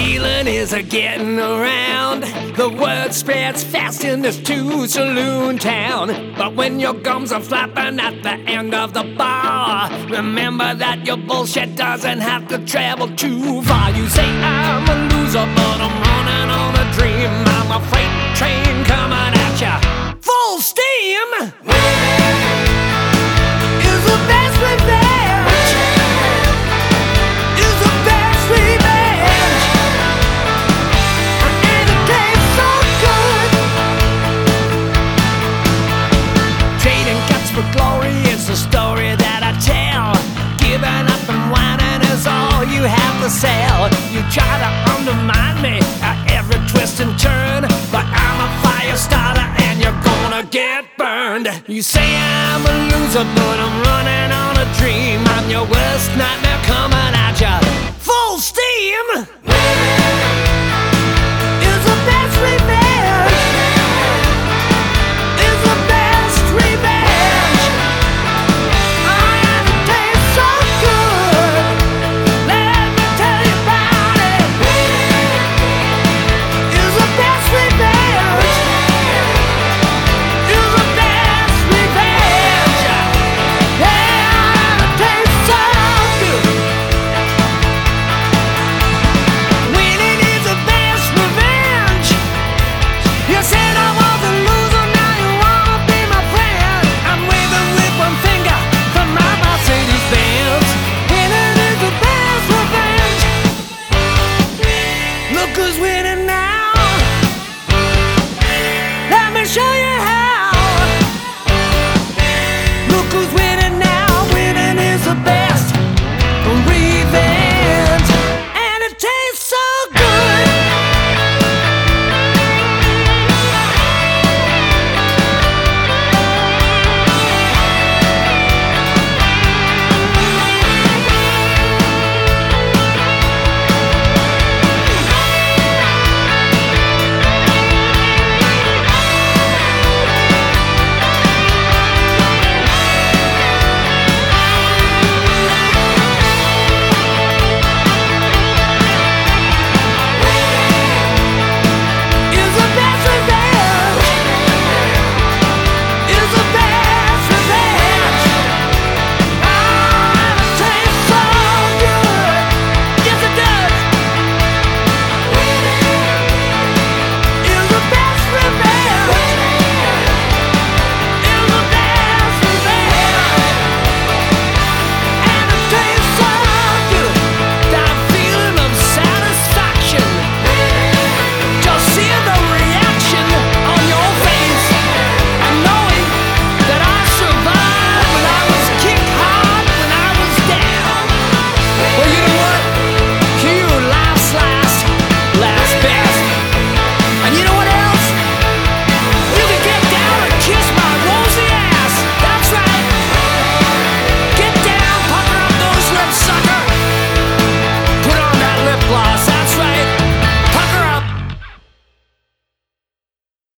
feeling is a getting around. The word spreads fast in this two-saloon town. But when your gums are flapping at the end of the bar, remember that your bullshit doesn't have to travel too far. You say I'm a loser, but I'm running on a dream. I'm a freight train coming at ya, full steam. Is the best revenge. Is the best revenge. And it tastes so good. Trading cuts for glory is the story that I tell. Giving up and whining is all you have to sell. You try to undermine me at every twist and turn, but I'm a fire starter and you're gonna get burned. You say I'm a loser, but I'm running on a dream. I'm your worst nightmare.